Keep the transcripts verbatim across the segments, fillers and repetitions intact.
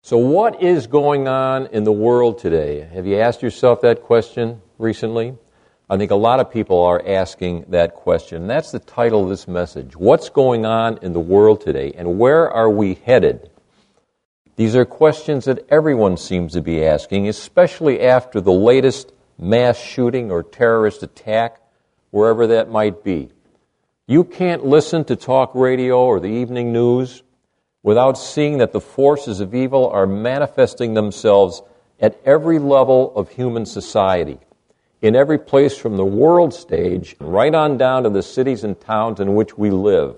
So what is going on in the world today? Have you asked yourself that question recently? I think a lot of people are asking that question. And that's the title of this message. What's going on in the world today, and where are we headed? These are questions that everyone seems to be asking, especially after the latest mass shooting or terrorist attack, wherever that might be. You can't listen to talk radio or the evening news without seeing that the forces of evil are manifesting themselves at every level of human society, in every place from the world stage right on down to the cities and towns in which we live.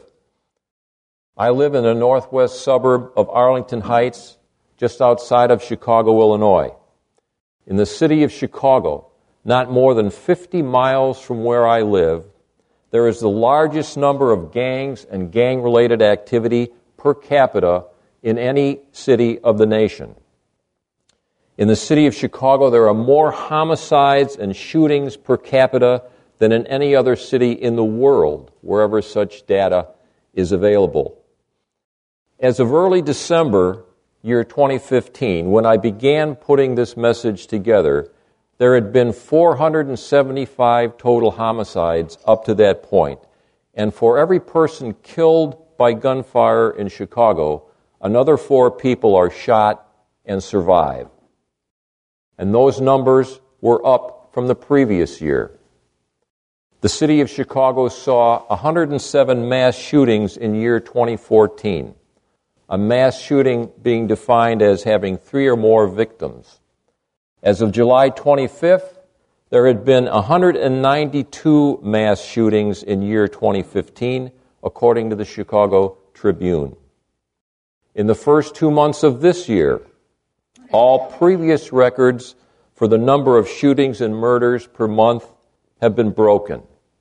I live in the northwest suburb of Arlington Heights, just outside of Chicago, Illinois. In the city of Chicago, not more than fifty miles from where I live, there is the largest number of gangs and gang-related activity per capita in any city of the nation. In the city of Chicago, there are more homicides and shootings per capita than in any other city in the world, wherever such data is available. As of early December, year twenty fifteen, when I began putting this message together, there had been four hundred seventy-five total homicides up to that point. And for every person killed by gunfire in Chicago, another four people are shot and survive. And those numbers were up from the previous year. The city of Chicago saw one hundred seven mass shootings in year twenty fourteen, a mass shooting being defined as having three or more victims. As of July twenty-fifth, there had been one hundred ninety-two mass shootings in year twenty fifteen, according to the Chicago Tribune. In the first two months of this year, all previous records for the number of shootings and murders per month have been broken.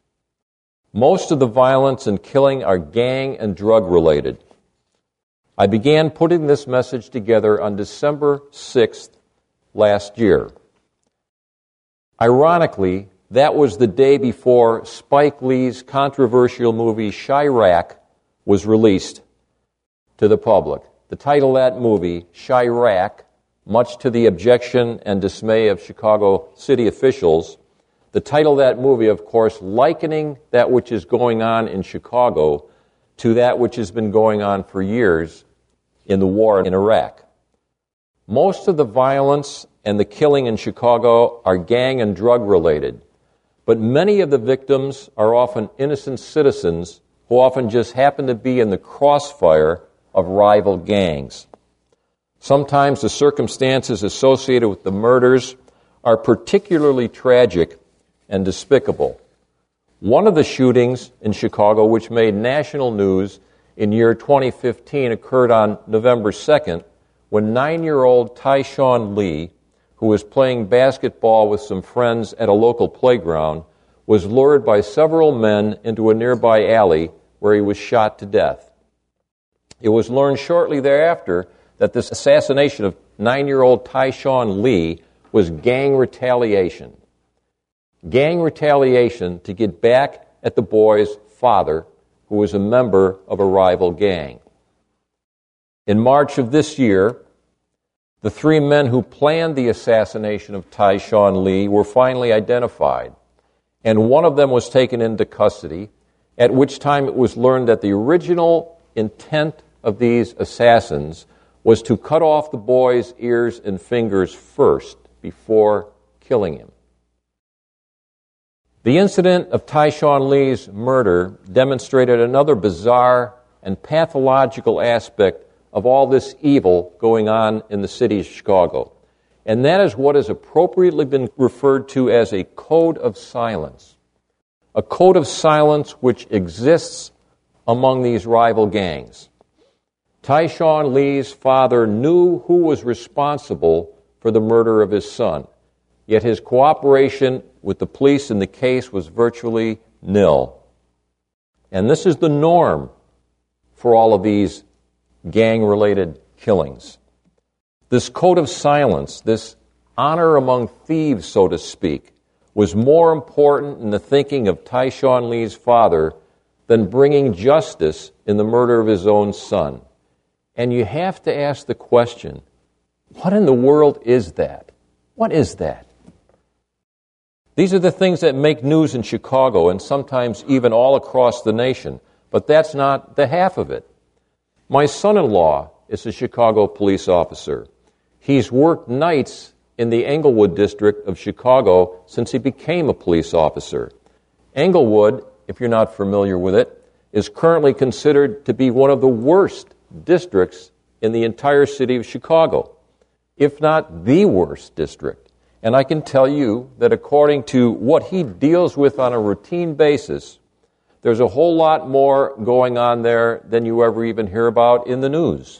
Most of the violence and killing are gang and drug related. I began putting this message together on December sixth last year. Ironically, that was the day before Spike Lee's controversial movie Chi-Raq was released to the public. The title of that movie, Chi-Raq, much to the objection and dismay of Chicago city officials, the title of that movie, of course, likening that which is going on in Chicago to that which has been going on for years in the war in Iraq. Most of the violence and the killing in Chicago are gang and drug related. But many of the victims are often innocent citizens who often just happen to be in the crossfire of rival gangs. Sometimes the circumstances associated with the murders are particularly tragic and despicable. One of the shootings in Chicago, which made national news in year twenty fifteen, occurred on November second, when nine-year-old Tyshawn Lee, who was playing basketball with some friends at a local playground, was lured by several men into a nearby alley where he was shot to death. It was learned shortly thereafter that this assassination of nine-year-old Tyshawn Lee was gang retaliation. Gang retaliation to get back at the boy's father, who was a member of a rival gang. In March of this year, the three men who planned the assassination of Tyshawn Lee were finally identified, and one of them was taken into custody, at which time it was learned that the original intent of these assassins was to cut off the boy's ears and fingers first before killing him. The incident of Tyshawn Lee's murder demonstrated another bizarre and pathological aspect of all this evil going on in the city of Chicago. And that is what has appropriately been referred to as a code of silence. A code of silence which exists among these rival gangs. Tyshawn Lee's father knew who was responsible for the murder of his son, yet his cooperation with the police in the case was virtually nil. And this is the norm for all of these gang-related killings. This code of silence, this honor among thieves, so to speak, was more important in the thinking of Tyshawn Lee's father than bringing justice in the murder of his own son. And you have to ask the question, What in the world is that? What is that? These are the things that make news in Chicago and sometimes even all across the nation. But that's not the half of it. My son-in-law is a Chicago police officer. He's worked nights in the Englewood district of Chicago since he became a police officer. Englewood, if you're not familiar with it, is currently considered to be one of the worst districts in the entire city of Chicago, if not the worst district. And I can tell you that according to what he deals with on a routine basis, there's a whole lot more going on there than you ever even hear about in the news.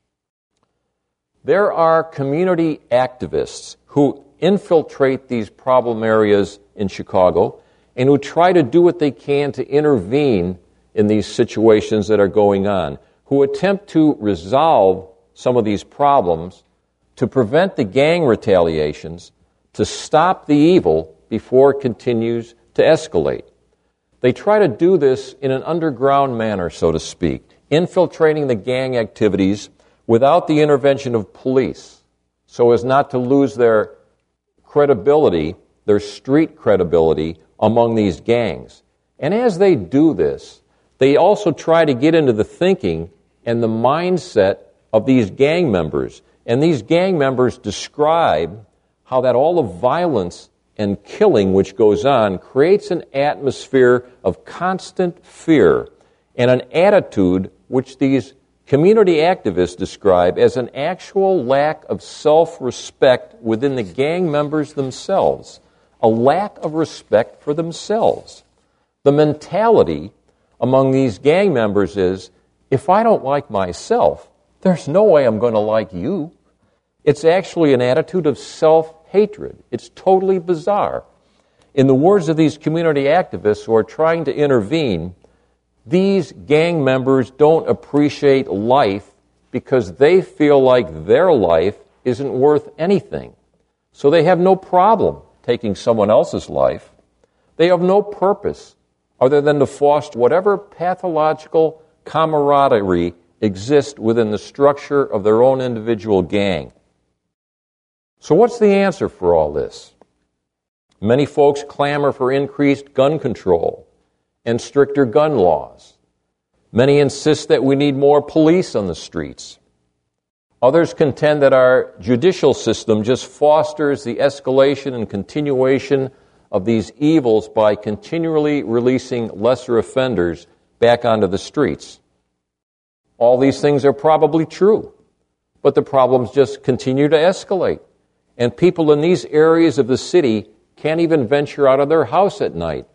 There are community activists who infiltrate these problem areas in Chicago and who try to do what they can to intervene in these situations that are going on, who attempt to resolve some of these problems, to prevent the gang retaliations, to stop the evil before it continues to escalate. They try to do this in an underground manner, so to speak, infiltrating the gang activities without the intervention of police, so as not to lose their credibility, their street credibility among these gangs. And as they do this, they also try to get into the thinking and the mindset of these gang members. And these gang members describe how that all the violence and killing which goes on creates an atmosphere of constant fear and an attitude which these community activists describe as an actual lack of self-respect within the gang members themselves, a lack of respect for themselves. The mentality among these gang members is, if I don't like myself, there's no way I'm going to like you. It's actually an attitude of self-hatred. It's totally bizarre. In the words of these community activists who are trying to intervene, these gang members don't appreciate life because they feel like their life isn't worth anything. So they have no problem taking someone else's life. They have no purpose other than to foster whatever pathological camaraderie exists within the structure of their own individual gang. So what's the answer for all this? Many folks clamor for increased gun control and stricter gun laws. Many insist that we need more police on the streets. Others contend that our judicial system just fosters the escalation and continuation of these evils by continually releasing lesser offenders back onto the streets. All these things are probably true, but the problems just continue to escalate. And people in these areas of the city can't even venture out of their house at night.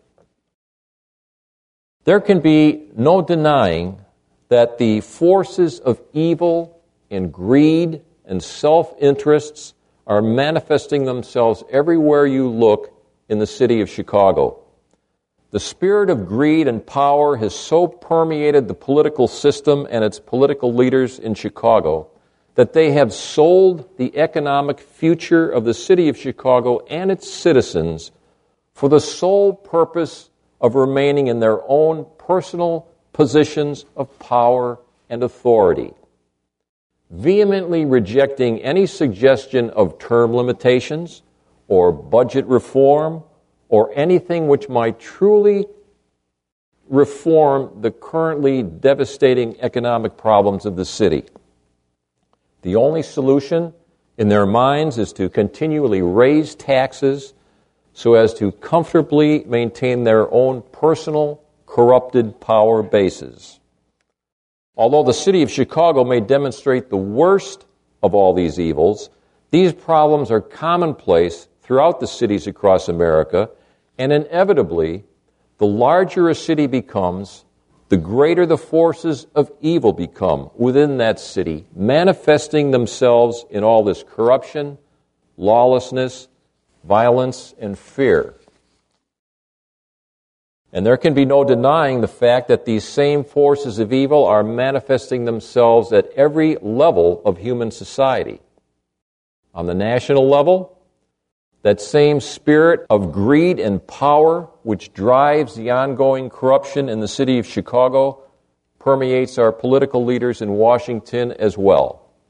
There can be no denying that the forces of evil and greed and self-interests are manifesting themselves everywhere you look in the city of Chicago. The spirit of greed and power has so permeated the political system and its political leaders in Chicago that they have sold the economic future of the city of Chicago and its citizens for the sole purpose of remaining in their own personal positions of power and authority, vehemently rejecting any suggestion of term limitations or budget reform or anything which might truly reform the currently devastating economic problems of the city. The only solution in their minds is to continually raise taxes so as to comfortably maintain their own personal corrupted power bases. Although the city of Chicago may demonstrate the worst of all these evils, these problems are commonplace throughout the cities across America, and inevitably, the larger a city becomes, the greater the forces of evil become within that city, manifesting themselves in all this corruption, lawlessness, violence, and fear. And there can be no denying the fact that these same forces of evil are manifesting themselves at every level of human society. On the national level, that same spirit of greed and power which drives the ongoing corruption in the city of Chicago permeates our political leaders in Washington as well.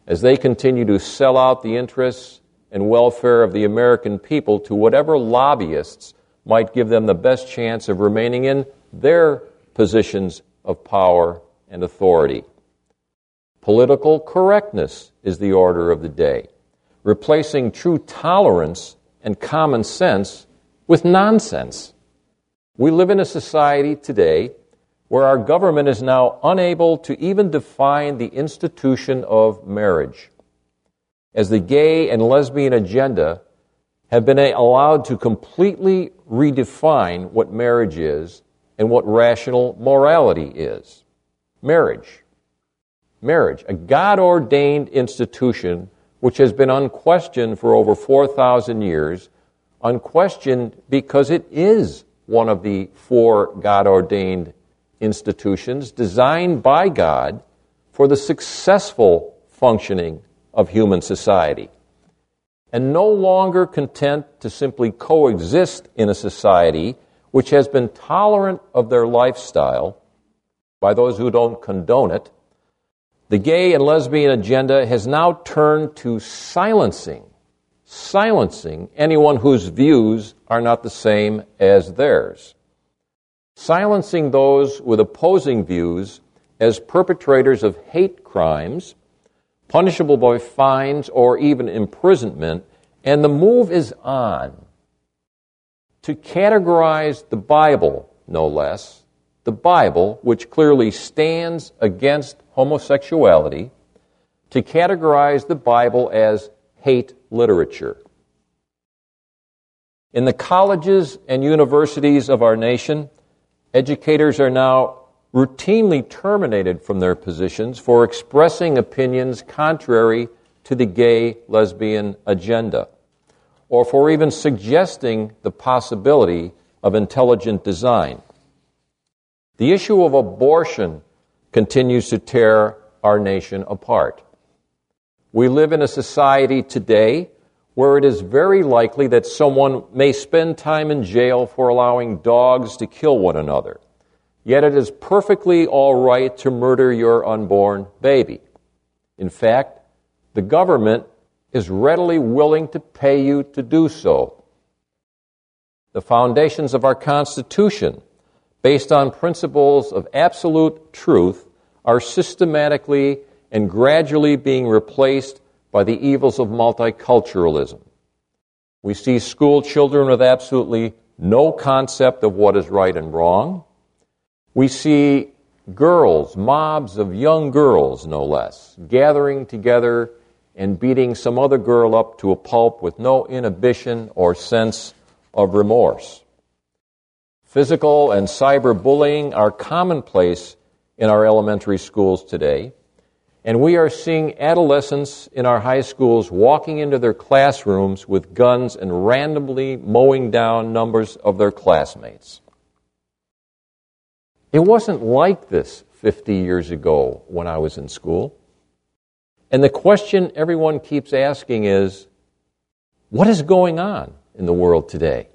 as they continue to sell out the interests and welfare of the American people to whatever lobbyists might give them the best chance of remaining in their positions of power and authority. Political correctness is the order of the day, replacing true tolerance and common sense with nonsense. We live in a society today where our government is now unable to even define the institution of marriage, as the gay and lesbian agenda have been allowed to completely redefine what marriage is and what rational morality is. Marriage. Marriage, a God-ordained institution which has been unquestioned for over four thousand years, unquestioned because it is one of the four God-ordained institutions designed by God for the successful functioning of human society. And no longer content to simply coexist in a society which has been tolerant of their lifestyle by those who don't condone it, the gay and lesbian agenda has now turned to silencing, silencing anyone whose views are not the same as theirs. Silencing those with opposing views as perpetrators of hate crimes, punishable by fines or even imprisonment, and the move is on to categorize the Bible, no less, the Bible, which clearly stands against homosexuality, to categorize the Bible as hate literature. In the colleges and universities of our nation, educators are now routinely terminated from their positions for expressing opinions contrary to the gay, lesbian agenda, or for even suggesting the possibility of intelligent design. The issue of abortion continues to tear our nation apart. We live in a society today where it is very likely that someone may spend time in jail for allowing dogs to kill one another. Yet it is perfectly all right to murder your unborn baby. In fact, the government is readily willing to pay you to do so. The foundations of our Constitution, based on principles of absolute truth, are systematically and gradually being replaced by the evils of multiculturalism. We see school children with absolutely no concept of what is right and wrong. We see girls, mobs of young girls, no less, gathering together and beating some other girl up to a pulp with no inhibition or sense of remorse. Physical and cyberbullying are commonplace in our elementary schools today, and we are seeing adolescents in our high schools walking into their classrooms with guns and randomly mowing down numbers of their classmates. It wasn't like this fifty years ago when I was in school. And the question everyone keeps asking is, what is going on in the world today?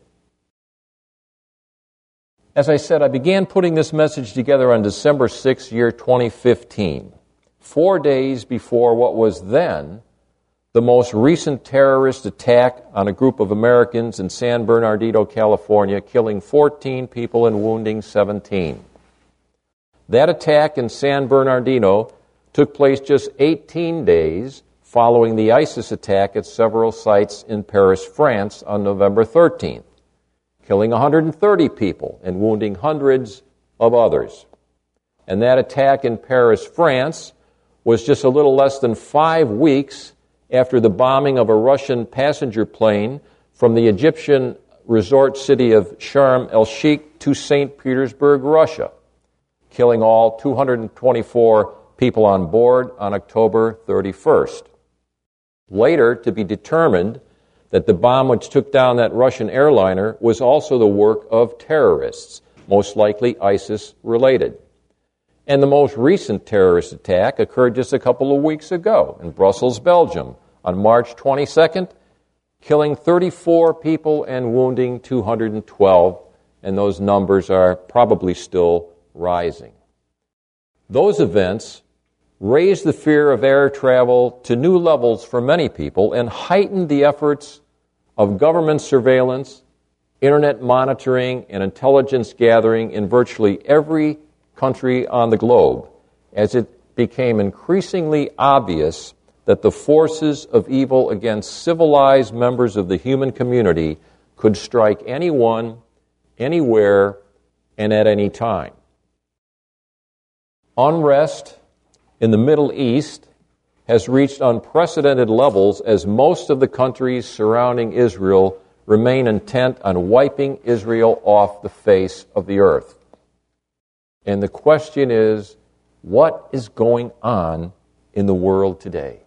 As I said, I began putting this message together on December sixth, year twenty fifteen, four days before what was then the most recent terrorist attack on a group of Americans in San Bernardino, California, killing fourteen people and wounding seventeen. That attack in San Bernardino took place just eighteen days following the ISIS attack at several sites in Paris, France on November thirteenth, killing one hundred thirty people and wounding hundreds of others. And that attack in Paris, France, was just a little less than five weeks after the bombing of a Russian passenger plane from the Egyptian resort city of Sharm el-Sheikh to Saint Petersburg, Russia, killing all two hundred twenty-four people on board on October thirty-first. Later, to be determined that the bomb which took down that Russian airliner was also the work of terrorists, most likely ISIS-related. And the most recent terrorist attack occurred just a couple of weeks ago in Brussels, Belgium, on March twenty-second, killing thirty-four people and wounding two hundred twelve, and those numbers are probably still rising. Those events raised the fear of air travel to new levels for many people and heightened the efforts of government surveillance, internet monitoring, and intelligence gathering in virtually every country on the globe, as it became increasingly obvious that the forces of evil against civilized members of the human community could strike anyone, anywhere, and at any time. Unrest in the Middle East has reached unprecedented levels as most of the countries surrounding Israel remain intent on wiping Israel off the face of the earth. And the question is, what is going on in the world today?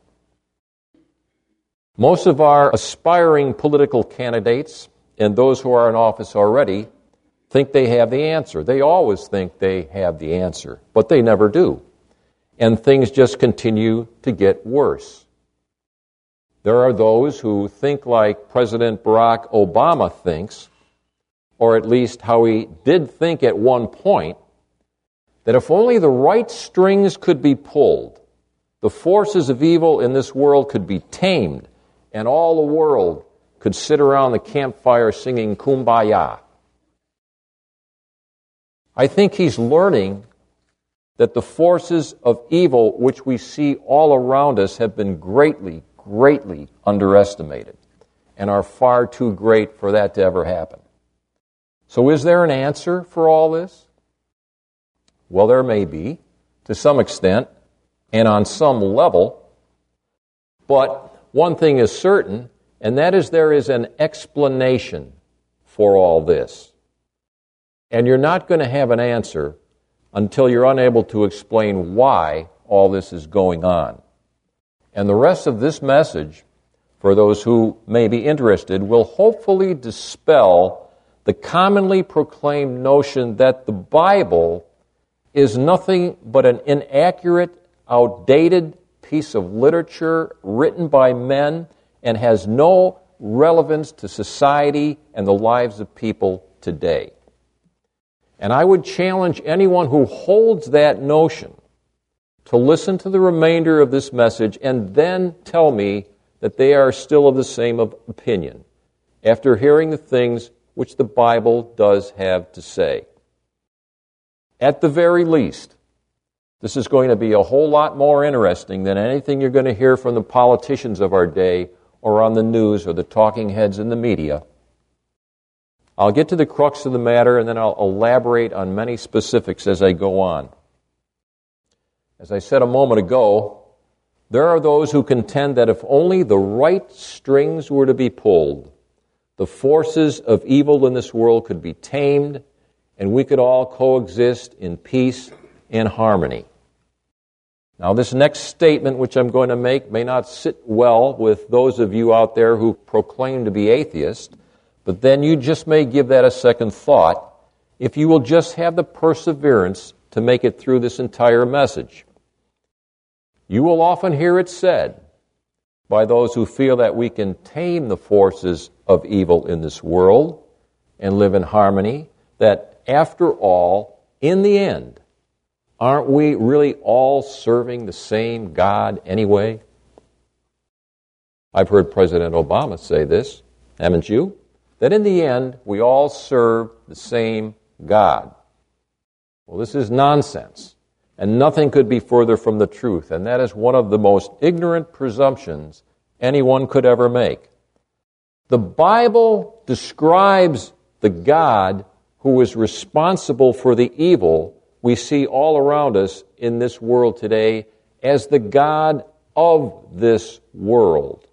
Most of our aspiring political candidates and those who are in office already think they have the answer. They always think they have the answer, but they never do. And things just continue to get worse. There are those who think like President Barack Obama thinks, or at least how he did think at one point, that if only the right strings could be pulled, the forces of evil in this world could be tamed, and all the world could sit around the campfire singing Kumbaya. I think he's learning that the forces of evil which we see all around us have been greatly, greatly underestimated and are far too great for that to ever happen. So is there an answer for all this? Well, there may be, to some extent, and on some level. But one thing is certain, and that is there is an explanation for all this. And you're not going to have an answer until you're unable to explain why all this is going on. And the rest of this message, for those who may be interested, will hopefully dispel the commonly proclaimed notion that the Bible is nothing but an inaccurate, outdated piece of literature written by men and has no relevance to society and the lives of people today. And I would challenge anyone who holds that notion to listen to the remainder of this message and then tell me that they are still of the same opinion after hearing the things which the Bible does have to say. At the very least, this is going to be a whole lot more interesting than anything you're going to hear from the politicians of our day or on the news or the talking heads in the media. I'll get to the crux of the matter and then I'll elaborate on many specifics as I go on. As I said a moment ago, there are those who contend that if only the right strings were to be pulled, the forces of evil in this world could be tamed and we could all coexist in peace and harmony. Now, this next statement, which I'm going to make, may not sit well with those of you out there who proclaim to be atheists, but then you just may give that a second thought if you will just have the perseverance to make it through this entire message. You will often hear it said by those who feel that we can tame the forces of evil in this world and live in harmony, that after all, in the end, aren't we really all serving the same God anyway? I've heard President Obama say this, haven't you? That in the end, we all serve the same God. Well, this is nonsense, and nothing could be further from the truth, and that is one of the most ignorant presumptions anyone could ever make. The Bible describes the God who is responsible for the evil we see all around us in this world today as the God of this world.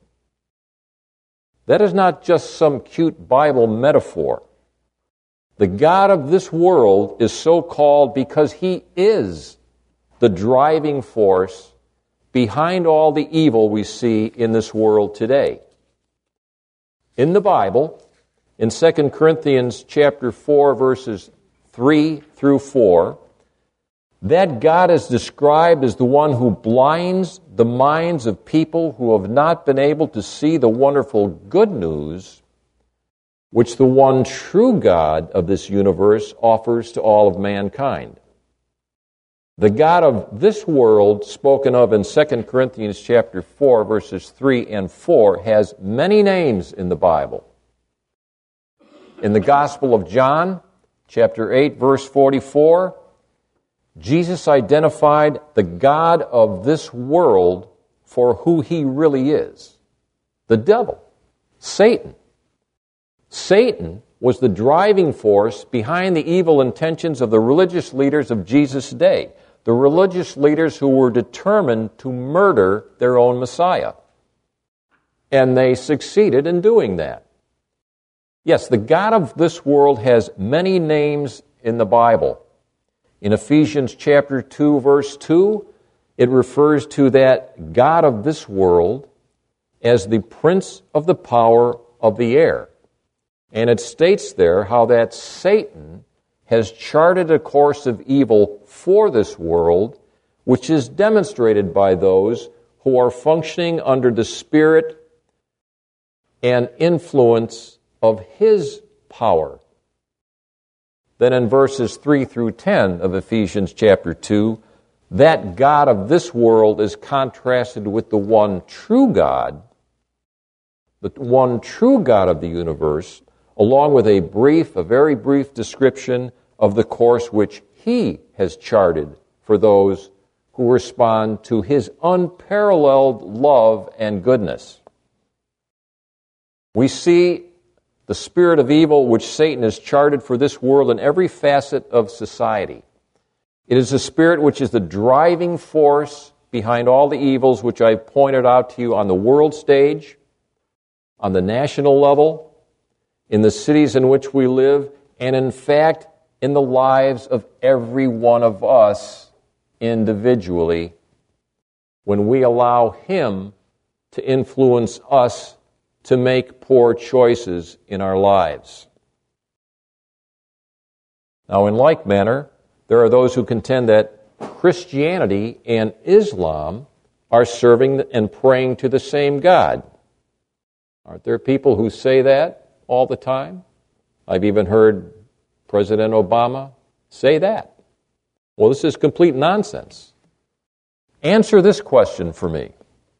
That is not just some cute Bible metaphor. The God of this world is so called because He is the driving force behind all the evil we see in this world today. In the Bible, in Second Corinthians chapter four, verses three through four, that God is described as the one who blinds the minds of people who have not been able to see the wonderful good news which the one true God of this universe offers to all of mankind. The God of this world, spoken of in Second Corinthians chapter four, verses three and four, has many names in the Bible. In the Gospel of John, chapter eight, verse forty-four, Jesus identified the God of this world for who he really is. The devil, Satan. Satan was the driving force behind the evil intentions of the religious leaders of Jesus' day, the religious leaders who were determined to murder their own Messiah. And they succeeded in doing that. Yes, the God of this world has many names in the Bible. In Ephesians chapter two, verse two, it refers to that God of this world as the prince of the power of the air. And it states there how that Satan has charted a course of evil for this world, which is demonstrated by those who are functioning under the spirit and influence of his power. Then in verses three through ten of Ephesians chapter two, that God of this world is contrasted with the one true God, the one true God of the universe, along with a brief, a very brief description of the course which he has charted for those who respond to his unparalleled love and goodness. We see the spirit of evil which Satan has charted for this world in every facet of society. It is a spirit which is the driving force behind all the evils which I've pointed out to you on the world stage, on the national level, in the cities in which we live, and in fact, in the lives of every one of us individually, when we allow him to influence us to make poor choices in our lives. Now, in like manner, there are those who contend that Christianity and Islam are serving and praying to the same God. Aren't there people who say that all the time? I've even heard President Obama say that. Well, this is complete nonsense. Answer this question for me.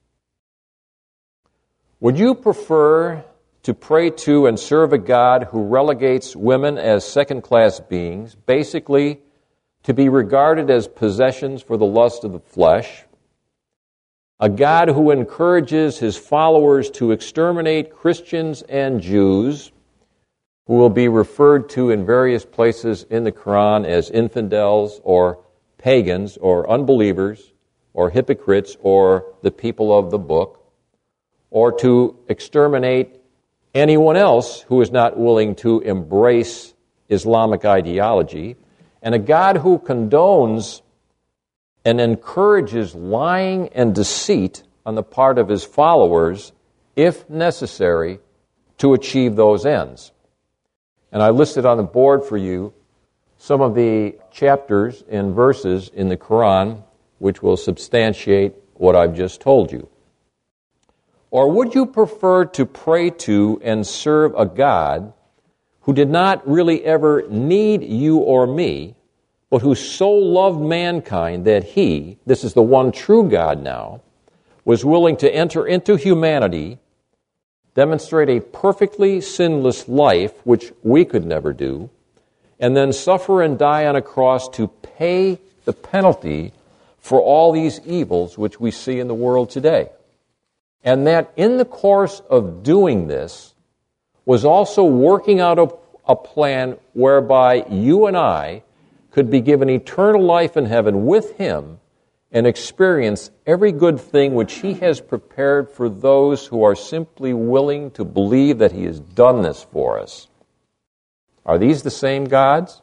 Would you prefer to pray to and serve a God who relegates women as second-class beings, basically to be regarded as possessions for the lust of the flesh, a God who encourages his followers to exterminate Christians and Jews, who will be referred to in various places in the Quran as infidels or pagans or unbelievers or hypocrites or the people of the book, or to exterminate anyone else who is not willing to embrace Islamic ideology, and a God who condones and encourages lying and deceit on the part of his followers, if necessary, to achieve those ends. And I listed on the board for you some of the chapters and verses in the Quran which will substantiate what I've just told you. Or would you prefer to pray to and serve a God who did not really ever need you or me, but who so loved mankind that he, this is the one true God now, was willing to enter into humanity, demonstrate a perfectly sinless life, which we could never do, and then suffer and die on a cross to pay the penalty for all these evils which we see in the world today? And that in the course of doing this was also working out a, a plan whereby you and I could be given eternal life in heaven with him and experience every good thing which he has prepared for those who are simply willing to believe that he has done this for us. Are these the same gods?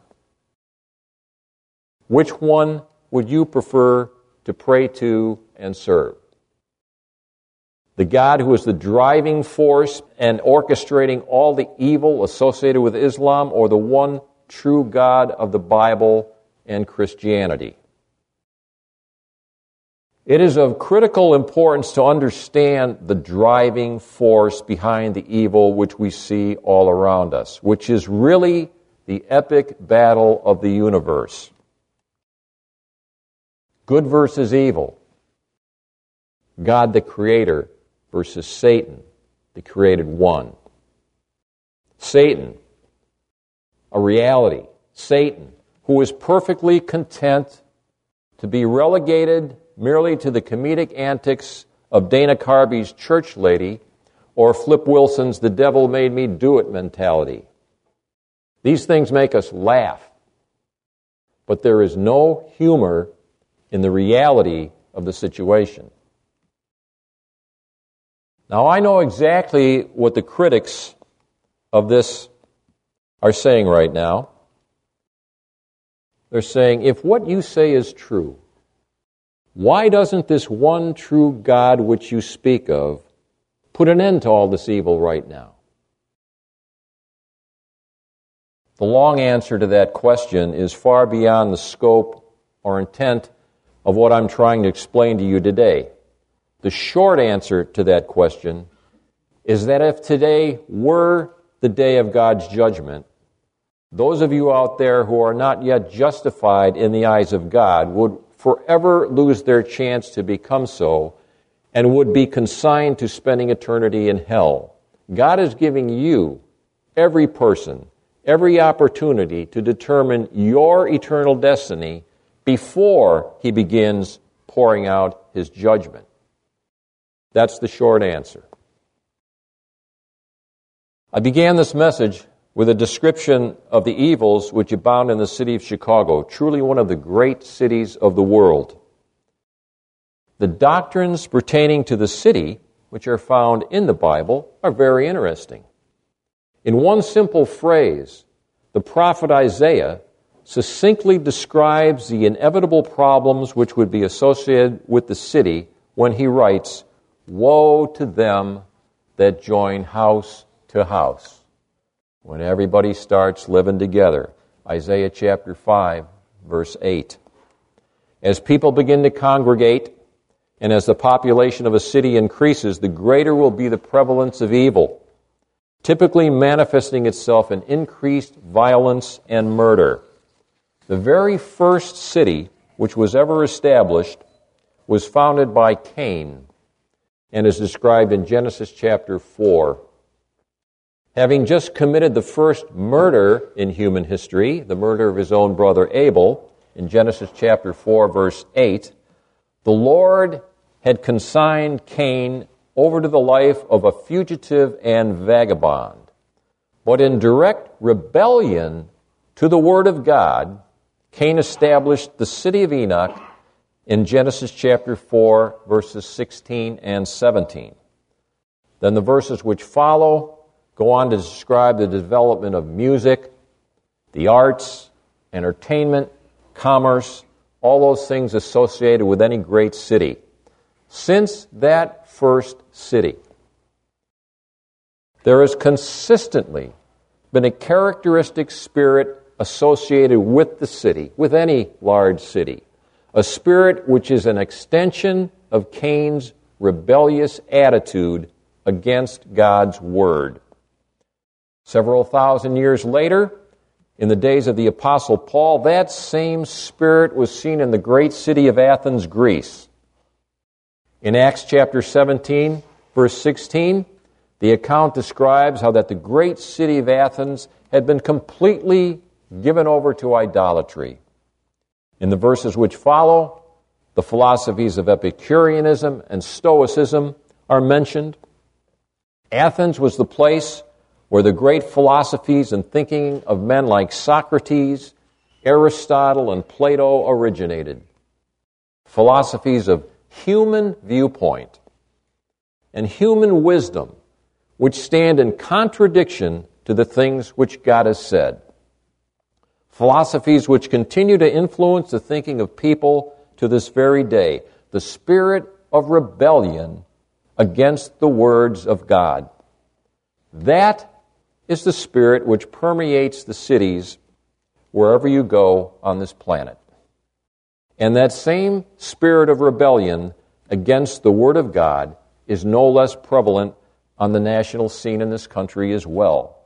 Which one would you prefer to pray to and serve? The God who is the driving force and orchestrating all the evil associated with Islam, or the one true God of the Bible and Christianity? It is of critical importance to understand the driving force behind the evil which we see all around us, which is really the epic battle of the universe. Good versus evil. God the Creator versus Satan, the created one. Satan, a reality. Satan, who is perfectly content to be relegated merely to the comedic antics of Dana Carvey's church lady or Flip Wilson's the devil made me do it mentality. These things make us laugh, but there is no humor in the reality of the situation. Now, I know exactly what the critics of this are saying right now. They're saying, if what you say is true, why doesn't this one true God which you speak of put an end to all this evil right now? The long answer to that question is far beyond the scope or intent of what I'm trying to explain to you today. The short answer to that question is that if today were the day of God's judgment, those of you out there who are not yet justified in the eyes of God would forever lose their chance to become so and would be consigned to spending eternity in hell. God is giving you, every person, every opportunity to determine your eternal destiny before He begins pouring out His judgment. That's the short answer. I began this message with a description of the evils which abound in the city of Chicago, truly one of the great cities of the world. The doctrines pertaining to the city, which are found in the Bible, are very interesting. In one simple phrase, the prophet Isaiah succinctly describes the inevitable problems which would be associated with the city when he writes, "Woe to them that join house to house." When everybody starts living together. Isaiah chapter five, verse eight. As people begin to congregate, and as the population of a city increases, the greater will be the prevalence of evil, typically manifesting itself in increased violence and murder. The very first city which was ever established was founded by Cain and is described in Genesis chapter four. Having just committed the first murder in human history, the murder of his own brother Abel, in Genesis chapter four, verse eight, the Lord had consigned Cain over to the life of a fugitive and vagabond. But in direct rebellion to the Word of God, Cain established the city of Enoch in Genesis chapter four, verses sixteen and seventeen. Then the verses which follow go on to describe the development of music, the arts, entertainment, commerce, all those things associated with any great city. Since that first city, there has consistently been a characteristic spirit associated with the city, with any large city, a spirit which is an extension of Cain's rebellious attitude against God's Word. Several thousand years later, in the days of the Apostle Paul, that same spirit was seen in the great city of Athens, Greece. In Acts chapter seventeen, verse sixteen, the account describes how that the great city of Athens had been completely given over to idolatry. In the verses which follow, the philosophies of Epicureanism and Stoicism are mentioned. Athens was the place where the great philosophies and thinking of men like Socrates, Aristotle, and Plato originated. Philosophies of human viewpoint and human wisdom which stand in contradiction to the things which God has said. Philosophies which continue to influence the thinking of people to this very day. The spirit of rebellion against the words of God. That is the spirit which permeates the cities wherever you go on this planet. And that same spirit of rebellion against the Word of God is no less prevalent on the national scene in this country as well.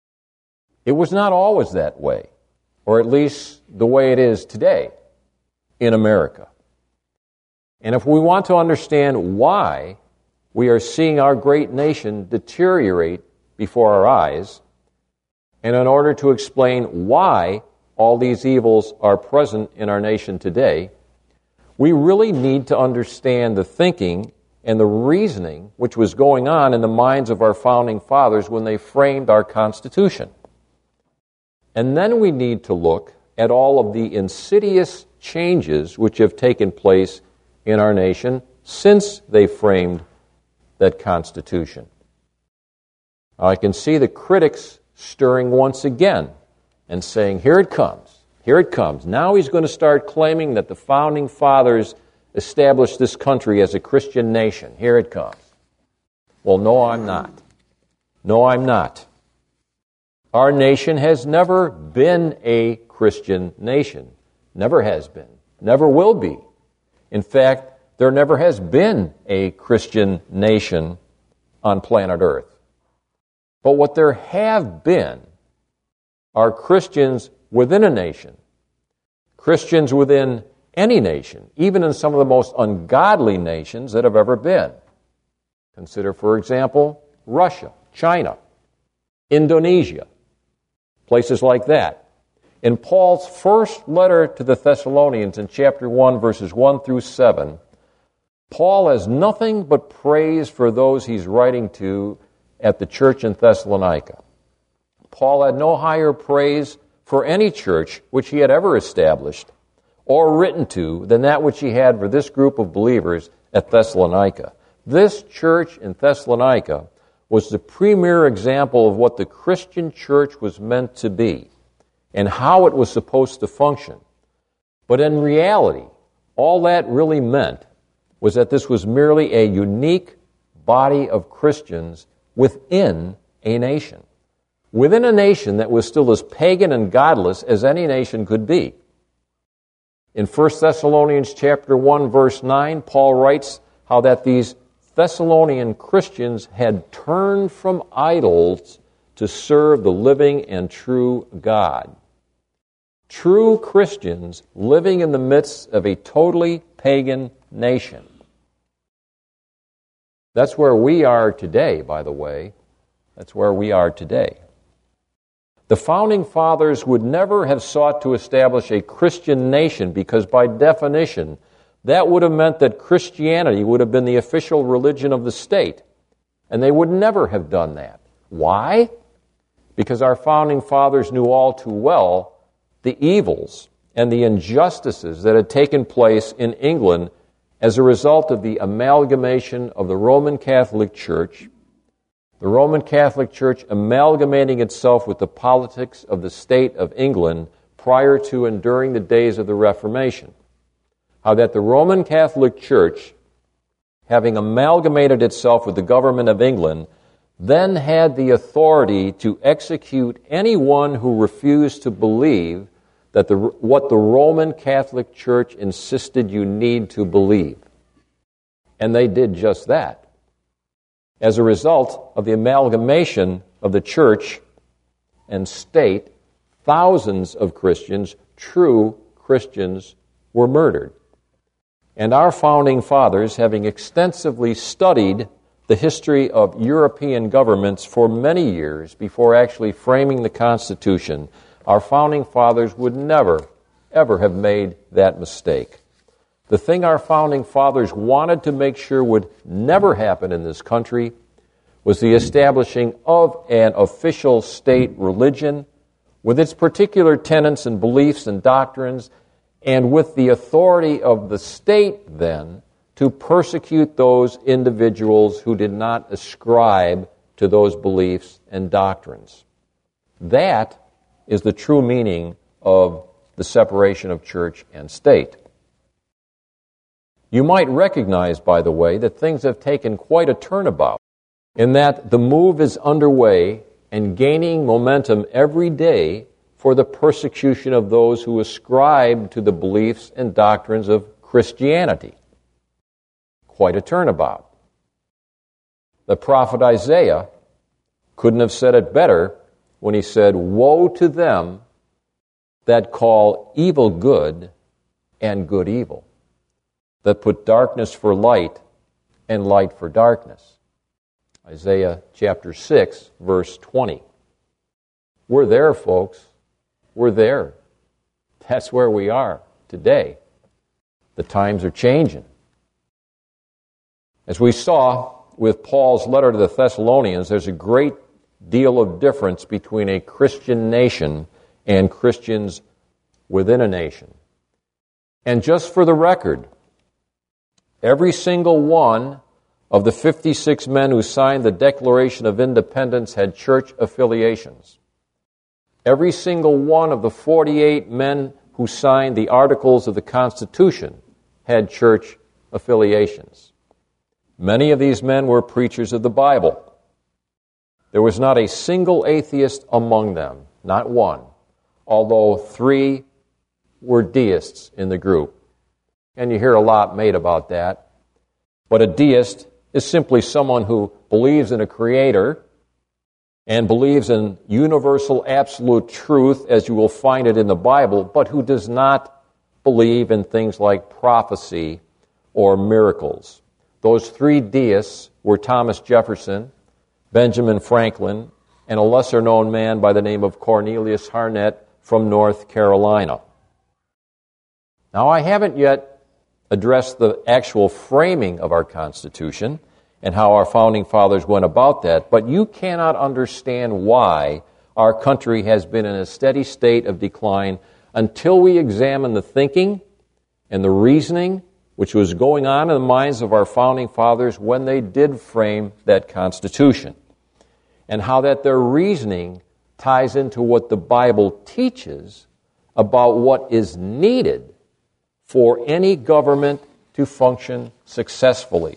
It was not always that way, or at least the way it is today. in America. And if we want to understand why we are seeing our great nation deteriorate before our eyes, and in order to explain why all these evils are present in our nation today, we really need to understand the thinking and the reasoning which was going on in the minds of our founding fathers when they framed our Constitution. And then we need to look at all of the insidious changes which have taken place in our nation since they framed that Constitution. I can see the critics stirring once again and saying, here it comes, here it comes. Now he's going to start claiming that the founding fathers established this country as a Christian nation. Here it comes. Well, no, I'm not. No, I'm not. Our nation has never been a Christian nation. Never has been. Never will be. In fact, there never has been a Christian nation on planet Earth. But what there have been are Christians within a nation, Christians within any nation, even in some of the most ungodly nations that have ever been. Consider, for example, Russia, China, Indonesia, places like that. In Paul's first letter to the Thessalonians in chapter one, verses one through seven, Paul has nothing but praise for those he's writing to at the church in Thessalonica. Paul had no higher praise for any church which he had ever established or written to than that which he had for this group of believers at Thessalonica. This church in Thessalonica was the premier example of what the Christian church was meant to be and how it was supposed to function. But in reality, all that really meant was that this was merely a unique body of Christians within a nation. Within a nation that was still as pagan and godless as any nation could be. In First Thessalonians chapter one, verse nine, Paul writes how that these Thessalonian Christians had turned from idols to serve the living and true God. True Christians living in the midst of a totally pagan nation. That's where we are today, by the way. That's where we are today. The founding fathers would never have sought to establish a Christian nation because by definition, that would have meant that Christianity would have been the official religion of the state. And they would never have done that. Why? Because our founding fathers knew all too well the evils and the injustices that had taken place in England as a result of the amalgamation of the Roman Catholic Church, the Roman Catholic Church amalgamating itself with the politics of the state of England prior to and during the days of the Reformation. How that the Roman Catholic Church, having amalgamated itself with the government of England, then had the authority to execute anyone who refused to believe that the, what the Roman Catholic Church insisted you need to believe. And they did just that. As a result of the amalgamation of the church and state, thousands of Christians, true Christians, were murdered. And our founding fathers, having extensively studied the history of European governments for many years before actually framing the Constitution, our founding fathers would never, ever have made that mistake. The thing our founding fathers wanted to make sure would never happen in this country was the establishing of an official state religion with its particular tenets and beliefs and doctrines, and with the authority of the state then to persecute those individuals who did not ascribe to those beliefs and doctrines. That is the true meaning of the separation of church and state. You might recognize, by the way, that things have taken quite a turnabout, in that the move is underway and gaining momentum every day for the persecution of those who ascribe to the beliefs and doctrines of Christianity. Quite a turnabout. The prophet Isaiah couldn't have said it better when he said, "Woe to them that call evil good and good evil, that put darkness for light and light for darkness. Isaiah chapter six, verse twenty. We're there, folks. We're there. That's where we are today. The times are changing. As we saw with Paul's letter to the Thessalonians, there's a great deal of difference between a Christian nation and Christians within a nation. And just for the record, every single one of the fifty-six men who signed the Declaration of Independence had church affiliations. Every single one of the forty-eight men who signed the Articles of the Constitution had church affiliations. Many of these men were preachers of the Bible. There was not a single atheist among them, not one, although three were deists in the group. And you hear a lot made about that. But a deist is simply someone who believes in a creator and believes in universal absolute truth as you will find it in the Bible, but who does not believe in things like prophecy or miracles. Those three deists were Thomas Jefferson, Benjamin Franklin, and a lesser-known man by the name of Cornelius Harnett from North Carolina. Now, I haven't yet addressed the actual framing of our Constitution and how our Founding Fathers went about that, but you cannot understand why our country has been in a steady state of decline until we examine the thinking and the reasoning which was going on in the minds of our Founding Fathers when they did frame that Constitution, and how that their reasoning ties into what the Bible teaches about what is needed for any government to function successfully.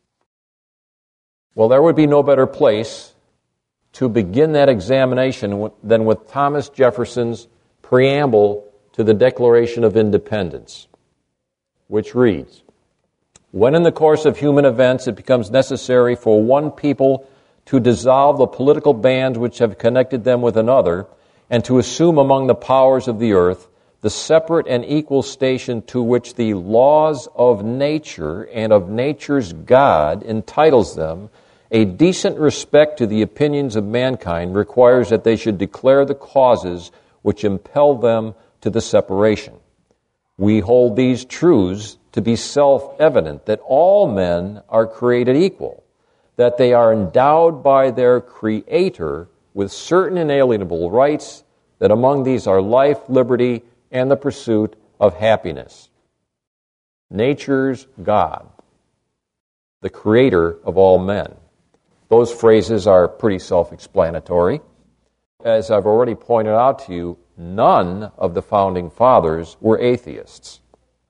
Well, there would be no better place to begin that examination than with Thomas Jefferson's preamble to the Declaration of Independence, which reads, "When in the course of human events it becomes necessary for one people to dissolve the political bands which have connected them with another, and to assume among the powers of the earth the separate and equal station to which the laws of nature and of nature's God entitles them, a decent respect to the opinions of mankind requires that they should declare the causes which impel them to the separation. We hold these truths to be self-evident, that all men are created equal, that they are endowed by their Creator with certain inalienable rights, that among these are life, liberty, and the pursuit of happiness." Nature's God, the Creator of all men. Those phrases are pretty self-explanatory. As I've already pointed out to you, none of the Founding Fathers were atheists.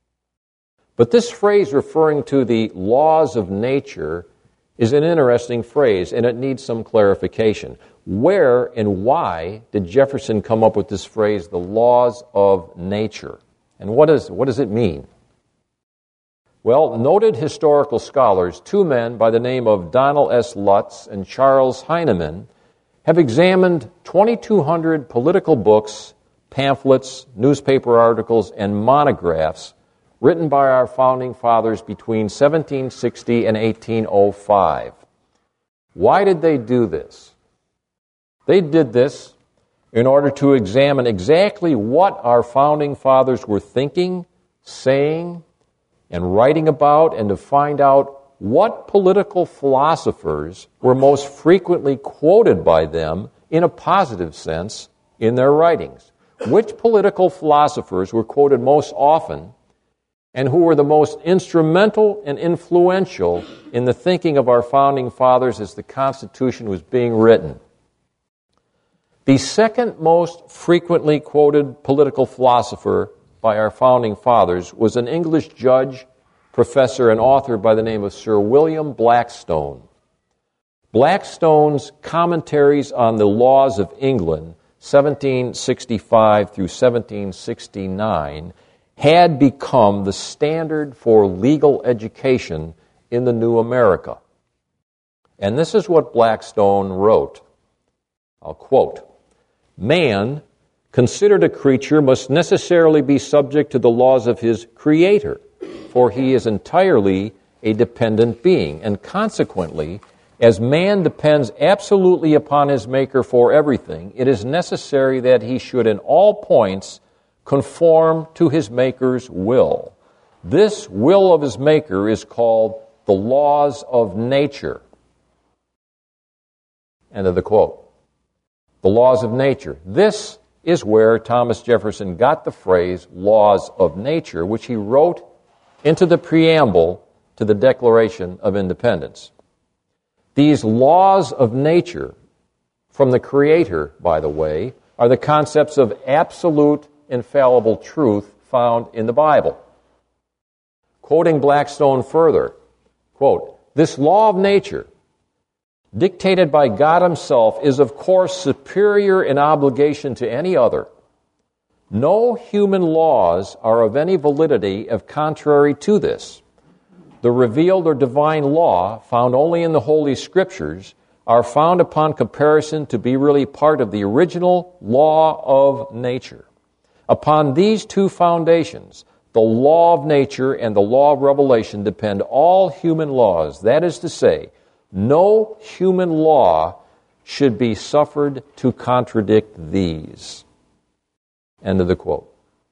But this phrase referring to the laws of nature is an interesting phrase, and it needs some clarification. Where and why did Jefferson come up with this phrase, the laws of nature? And what, is, what does it mean? Well, noted historical scholars, two men by the name of Donald S. Lutz and Charles Heinemann, have examined twenty-two hundred political books, pamphlets, newspaper articles, and monographs written by our Founding Fathers between seventeen sixty and eighteen oh five. Why did they do this? They did this in order to examine exactly what our Founding Fathers were thinking, saying, and writing about, and to find out what political philosophers were most frequently quoted by them in a positive sense in their writings. Which political philosophers were quoted most often, and who were the most instrumental and influential in the thinking of our Founding Fathers as the Constitution was being written. The second most frequently quoted political philosopher by our Founding Fathers was an English judge, professor, and author by the name of Sir William Blackstone. Blackstone's commentaries on the laws of England, seventeen sixty-five through seventeen sixty-nine, had become the standard for legal education in the new America. And this is what Blackstone wrote. I'll quote, "Man considered a creature must necessarily be subject to the laws of his Creator, for he is entirely a dependent being, and consequently, as man depends absolutely upon his Maker for everything, it is necessary that he should in all points conform to his Maker's will. This will of his Maker is called the laws of nature. End of the quote. The laws of nature. This is where Thomas Jefferson got the phrase laws of nature, which he wrote into the preamble to the Declaration of Independence. These laws of nature, from the Creator, by the way, are the concepts of absolute, infallible truth found in the Bible. Quoting Blackstone further, quote, "This law of nature, dictated by God Himself, is of course superior in obligation to any other. No human laws are of any validity if contrary to this. The revealed or divine law, found only in the Holy Scriptures, are found upon comparison to be really part of the original law of nature. Upon these two foundations, the law of nature and the law of revelation, depend all human laws. That is to say, no human law should be suffered to contradict these." End of the quote.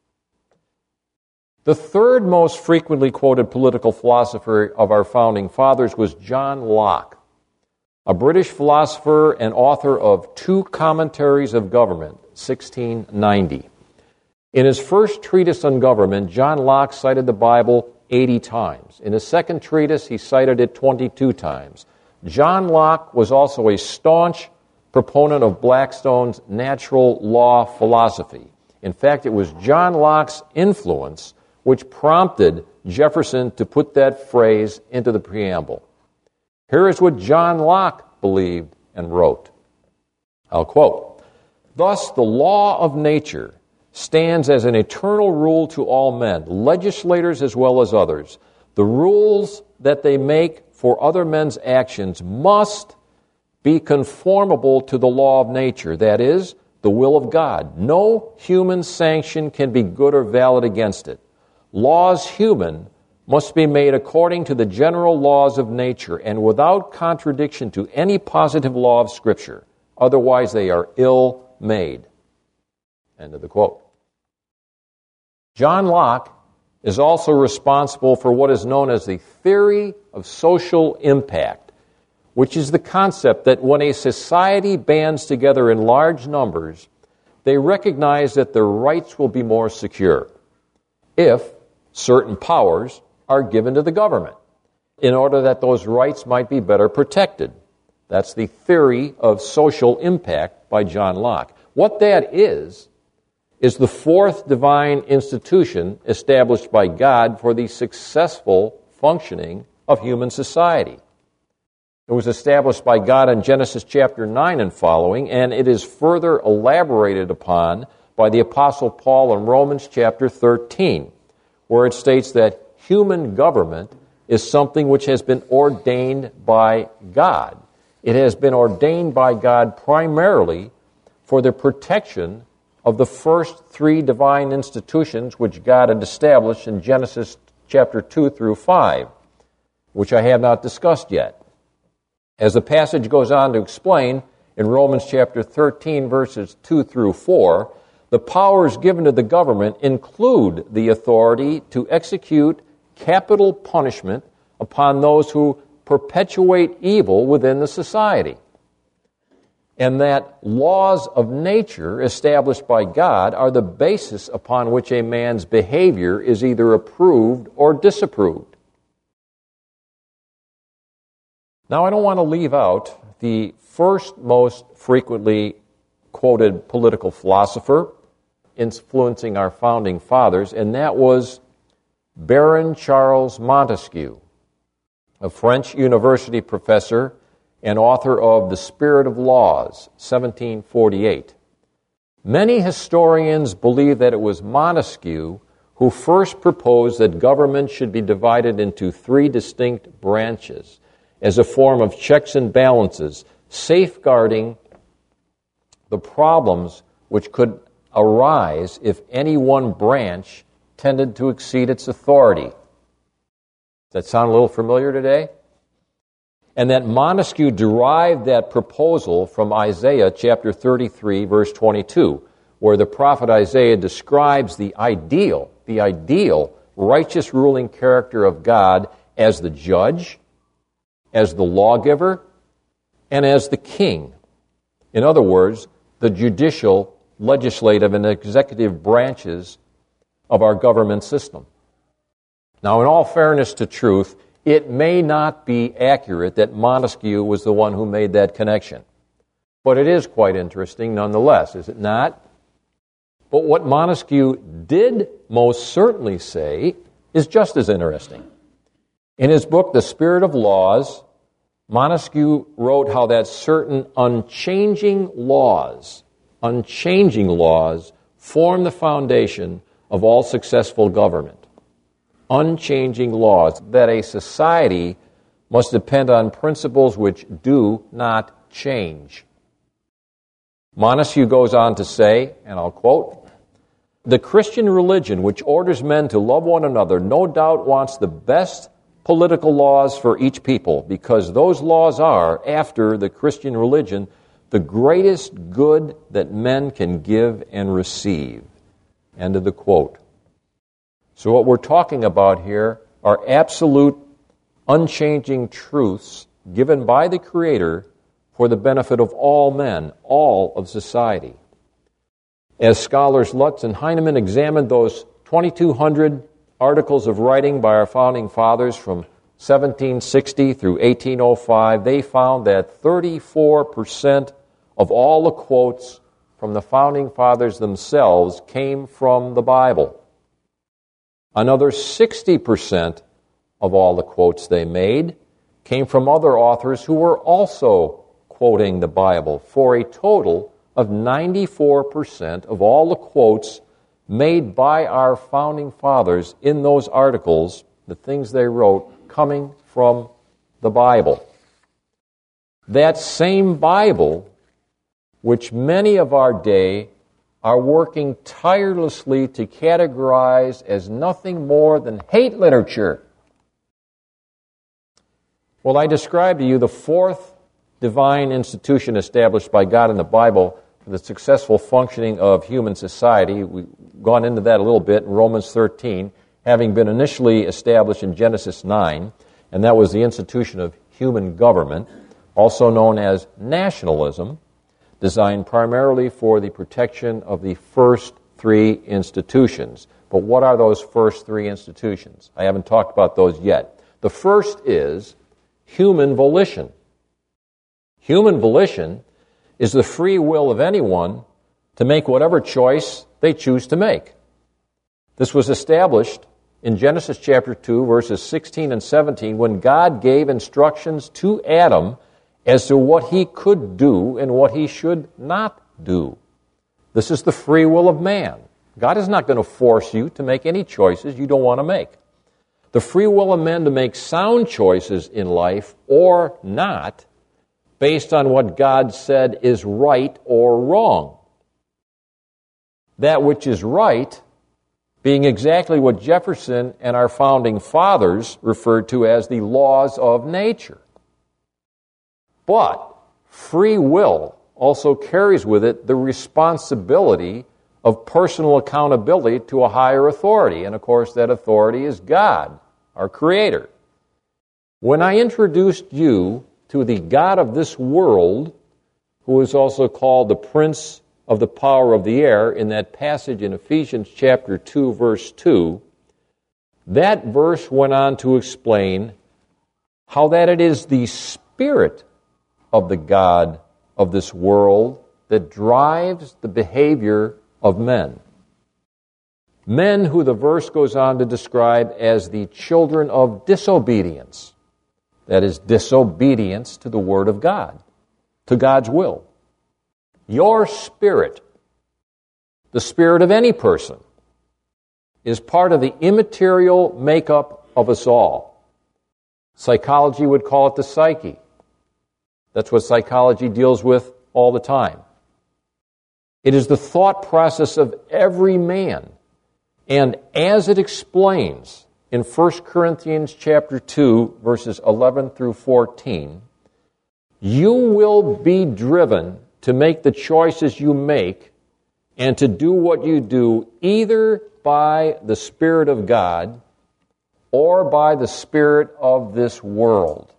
The third most frequently quoted political philosopher of our founding fathers was John Locke, a British philosopher and author of Two Commentaries of Government, sixteen ninety. In his first treatise on government, John Locke cited the Bible eighty times. In his second treatise, he cited it twenty-two times. John Locke was also a staunch proponent of Blackstone's natural law philosophy. In fact, it was John Locke's influence which prompted Jefferson to put that phrase into the preamble. Here is what John Locke believed and wrote. I'll quote, "Thus the law of nature stands as an eternal rule to all men, legislators as well as others. The rules that they make for other men's actions must be conformable to the law of nature, that is, the will of God. No human sanction can be good or valid against it. Laws human must be made according to the general laws of nature and without contradiction to any positive law of Scripture. Otherwise, they are ill-made." End of the quote. John Locke is also responsible for what is known as the theory of social impact, which is the concept that when a society bands together in large numbers, they recognize that their rights will be more secure if certain powers are given to the government in order that those rights might be better protected. That's the theory of social impact by John Locke. What that is, is the fourth divine institution established by God for the successful functioning of human society. It was established by God in Genesis chapter nine and following, and it is further elaborated upon by the Apostle Paul in Romans chapter thirteen, where it states that human government is something which has been ordained by God. It has been ordained by God primarily for the protection of the first three divine institutions which God had established in Genesis chapter two through five, which I have not discussed yet. As the passage goes on to explain, in Romans chapter thirteen, verses two through four, the powers given to the government include the authority to execute capital punishment upon those who perpetuate evil within the society. And that laws of nature established by God are the basis upon which a man's behavior is either approved or disapproved. Now, I don't want to leave out the first most frequently quoted political philosopher influencing our founding fathers, and that was Baron Charles Montesquieu, a French university professor and author of The Spirit of Laws, seventeen forty-eight. Many historians believe that it was Montesquieu who first proposed that government should be divided into three distinct branches as a form of checks and balances, safeguarding the problems which could arise if any one branch tended to exceed its authority. Does that sound a little familiar today? And that Montesquieu derived that proposal from Isaiah chapter thirty-three, verse twenty-two, where the prophet Isaiah describes the ideal, the ideal righteous ruling character of God as the judge, as the lawgiver, and as the king. In other words, the judicial, legislative, and executive branches of our government system. Now, in all fairness to truth, it may not be accurate that Montesquieu was the one who made that connection. But it is quite interesting nonetheless, is it not? But what Montesquieu did most certainly say is just as interesting. In his book, The Spirit of Laws, Montesquieu wrote how that certain unchanging laws, unchanging laws, form the foundation of all successful government. Unchanging laws, that a society must depend on principles which do not change. Montesquieu goes on to say, and I'll quote, "The Christian religion, which orders men to love one another, no doubt wants the best political laws for each people, because those laws are, after the Christian religion, the greatest good that men can give and receive." End of the quote. So what we're talking about here are absolute, unchanging truths given by the Creator for the benefit of all men, all of society. As scholars Lutz and Heinemann examined those twenty-two hundred articles of writing by our founding fathers from seventeen sixty through eighteen oh five, they found that thirty-four percent of all the quotes from the founding fathers themselves came from the Bible. Another sixty percent of all the quotes they made came from other authors who were also quoting the Bible, for a total of ninety-four percent of all the quotes made by our founding fathers in those articles, the things they wrote, coming from the Bible. That same Bible, which many of our day are working tirelessly to categorize as nothing more than hate literature. Well, I described to you the fourth divine institution established by God in the Bible for the successful functioning of human society. We've gone into that a little bit in Romans thirteen, having been initially established in Genesis nine, and that was the institution of human government, also known as nationalism, designed primarily for the protection of the first three institutions. But what are those first three institutions? I haven't talked about those yet. The first is human volition. Human volition is the free will of anyone to make whatever choice they choose to make. This was established in Genesis chapter two, verses sixteen and seventeen, when God gave instructions to Adam as to what he could do and what he should not do. This is the free will of man. God is not going to force you to make any choices you don't want to make. The free will of men to make sound choices in life or not, based on what God said is right or wrong. That which is right being exactly what Jefferson and our founding fathers referred to as the laws of nature. But free will also carries with it the responsibility of personal accountability to a higher authority. And of course, that authority is God, our Creator. When I introduced you to the God of this world, who is also called the Prince of the power of the air, in that passage in Ephesians chapter two, verse two, that verse went on to explain how that it is the Spirit of the God of this world that drives the behavior of men. Men who the verse goes on to describe as the children of disobedience. That is, disobedience to the Word of God, to God's will. Your spirit, the spirit of any person, is part of the immaterial makeup of us all. Psychology would call it the psyche. That's what psychology deals with all the time. It is the thought process of every man. And as it explains in First Corinthians chapter two, verses eleven through fourteen, you will be driven to make the choices you make and to do what you do either by the Spirit of God or by the spirit of this world.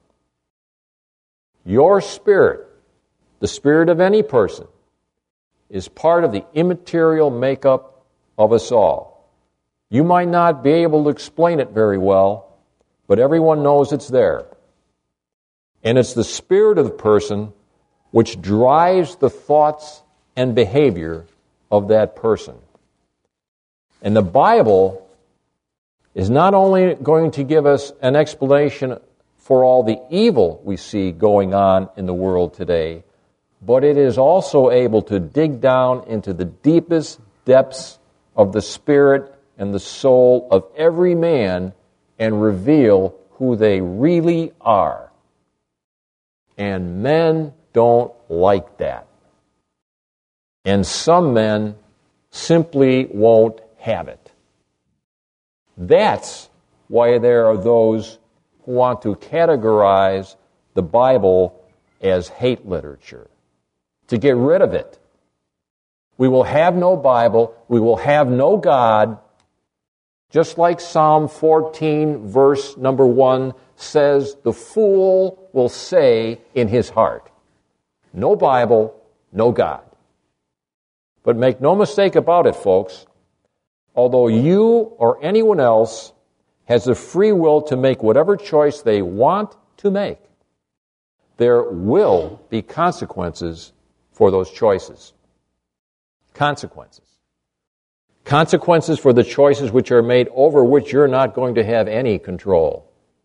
Your spirit, the spirit of any person, is part of the immaterial makeup of us all. You might not be able to explain it very well, but everyone knows it's there. And it's the spirit of the person which drives the thoughts and behavior of that person. And the Bible is not only going to give us an explanation for all the evil we see going on in the world today, but it is also able to dig down into the deepest depths of the spirit and the soul of every man and reveal who they really are. And men don't like that. And some men simply won't have it. That's why there are those who want to categorize the Bible as hate literature, to get rid of it. We will have no Bible, we will have no God, just like Psalm fourteen, verse number one says, the fool will say in his heart, no Bible, no God. But make no mistake about it, folks, although you or anyone else has the free will to make whatever choice they want to make, there will be consequences for those choices. Consequences. Consequences for the choices which are made over which you're not going to have any control.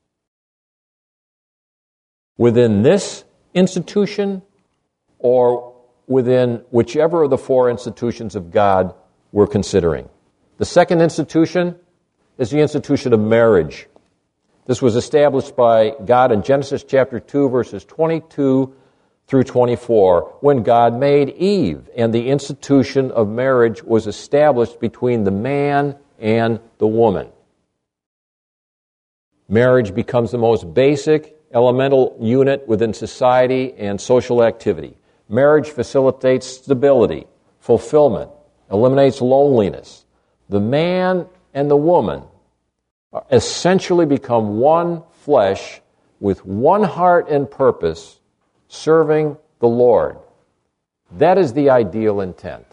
Within this institution or within whichever of the four institutions of God we're considering. The second institution is the institution of marriage. This was established by God in Genesis chapter two, verses twenty-two through twenty-four, when God made Eve, and the institution of marriage was established between the man and the woman. Marriage becomes the most basic, elemental unit within society and social activity. Marriage facilitates stability, fulfillment, eliminates loneliness. The man and the woman essentially become one flesh with one heart and purpose, serving the Lord. That is the ideal intent.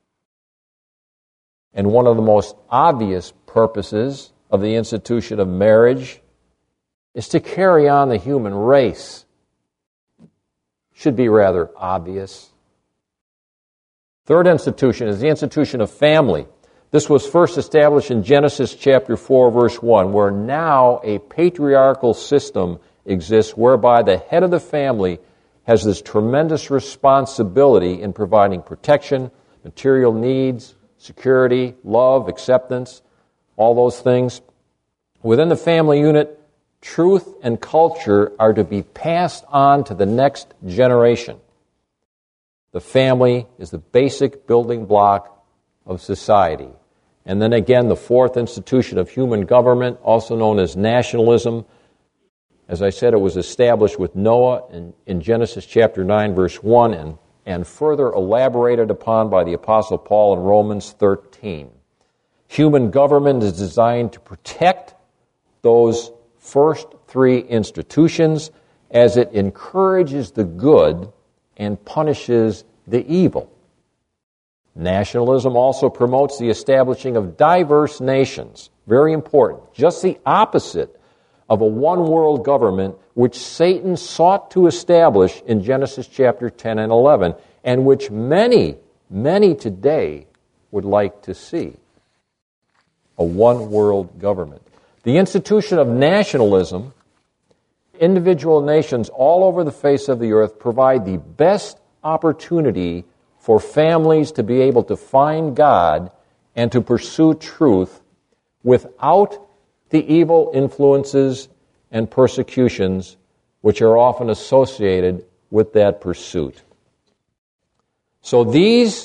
And one of the most obvious purposes of the institution of marriage is to carry on the human race. Should be rather obvious. Third institution is the institution of family. This was first established in Genesis chapter four, verse one, where now a patriarchal system exists whereby the head of the family has this tremendous responsibility in providing protection, material needs, security, love, acceptance, all those things. Within the family unit, truth and culture are to be passed on to the next generation. The family is the basic building block of society. And then again, the fourth institution of human government, also known as nationalism. As I said, it was established with Noah in, in Genesis chapter nine, verse one, and, and further elaborated upon by the Apostle Paul in Romans thirteen. Human government is designed to protect those first three institutions as it encourages the good and punishes the evil. Nationalism also promotes the establishing of diverse nations. Very important. Just the opposite of a one-world government which Satan sought to establish in Genesis chapter ten and eleven, and which many, many today would like to see. A one-world government. The institution of nationalism, individual nations all over the face of the earth provide the best opportunity for families to be able to find God and to pursue truth without the evil influences and persecutions which are often associated with that pursuit. So these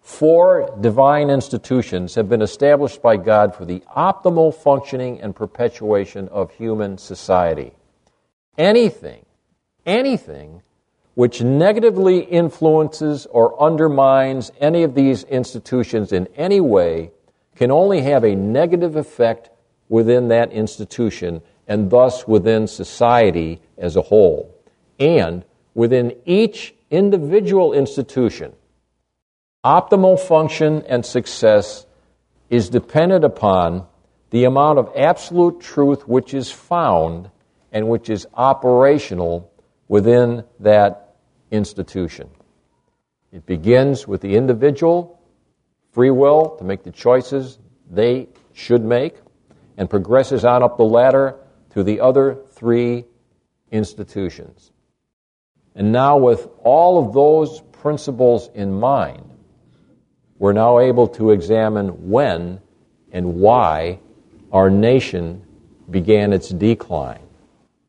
four divine institutions have been established by God for the optimal functioning and perpetuation of human society. Anything, anything which negatively influences or undermines any of these institutions in any way can only have a negative effect within that institution and thus within society as a whole. And within each individual institution, optimal function and success is dependent upon the amount of absolute truth which is found and which is operational within that institution. It begins with the individual, free will to make the choices they should make, and progresses on up the ladder to the other three institutions. And now with all of those principles in mind, we're now able to examine when and why our nation began its decline.